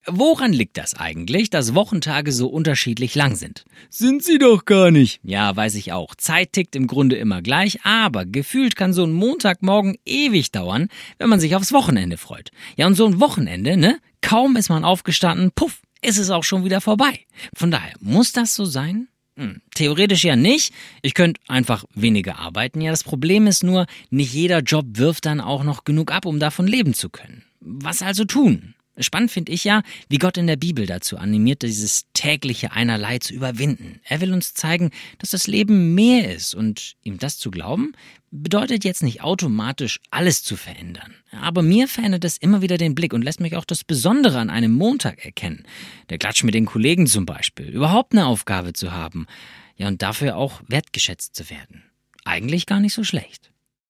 Woran liegt das eigentlich, dass Wochentage so unterschiedlich lang sind? Sind sie doch gar nicht. Ja, weiß ich auch. Zeit tickt im Grunde immer gleich, aber gefühlt kann so ein Montagmorgen ewig dauern, wenn man sich aufs Wochenende freut. Ja, und so ein Wochenende, ne? Kaum ist man aufgestanden, puff, ist es auch schon wieder vorbei. Von daher, muss das so sein? Theoretisch ja nicht. Ich könnte einfach weniger arbeiten. Ja, das Problem ist nur, nicht jeder Job wirft dann auch noch genug ab, um davon leben zu können. Was also tun? Spannend finde ich ja, wie Gott in der Bibel dazu animiert, dieses tägliche Einerlei zu überwinden. Er will uns zeigen, dass das Leben mehr ist, und ihm das zu glauben, bedeutet jetzt nicht automatisch alles zu verändern. Aber mir verändert es immer wieder den Blick und lässt mich auch das Besondere an einem Montag erkennen. Der Klatsch mit den Kollegen zum Beispiel, überhaupt eine Aufgabe zu haben, ja, und dafür auch wertgeschätzt zu werden. Eigentlich gar nicht so schlecht.